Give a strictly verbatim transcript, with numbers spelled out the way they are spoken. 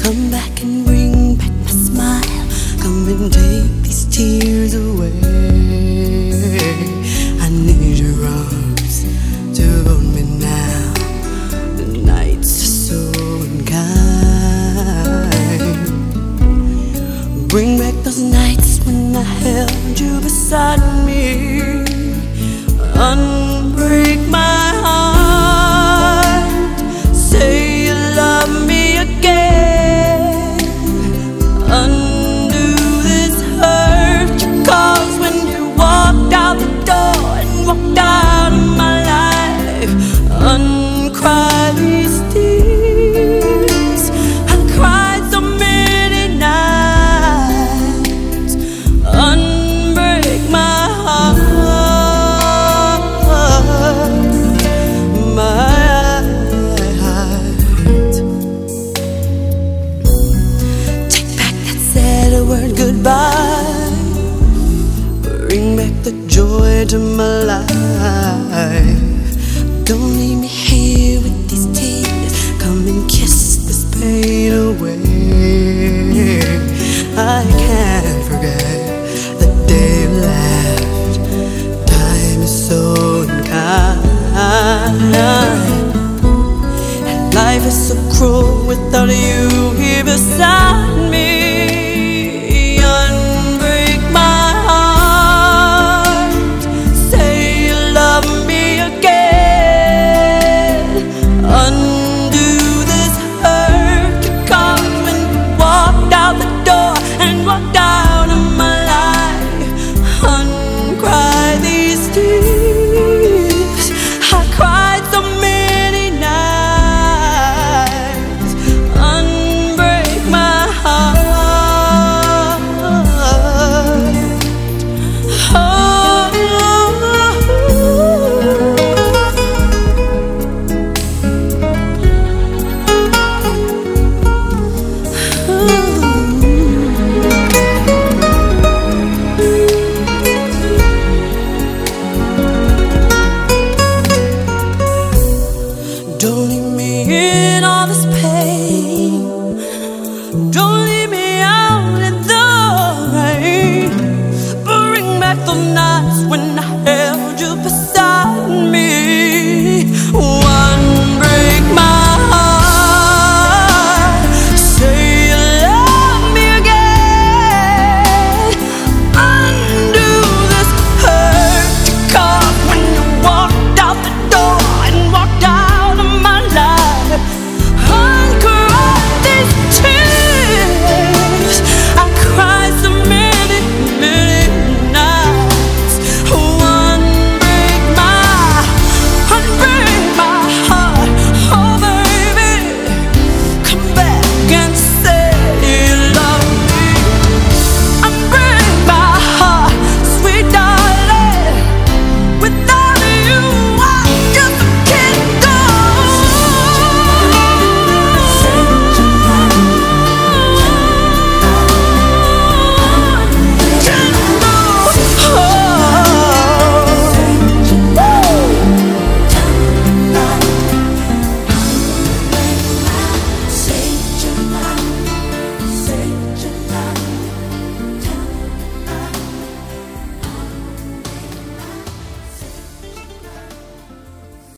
Come back and bring back my smile. Come and take these tears away. I need your arms to hold me now. The nights are so unkind. Bring back those nights when I held you beside me. Unbreak my heart. Say you love me again. Undo this hurt you caused when you walked out the door and walked out of my life. Uncry these tears. I cried so many nights. Unbreak my heart. Word goodbye. Bring back the joy to my life. Don't leave me here with these tears. Come and kiss this pain away. I can't forget the day you left. Time is so unkind, and life is so cruel without you here beside me. Don't leave me in all this pain. Don't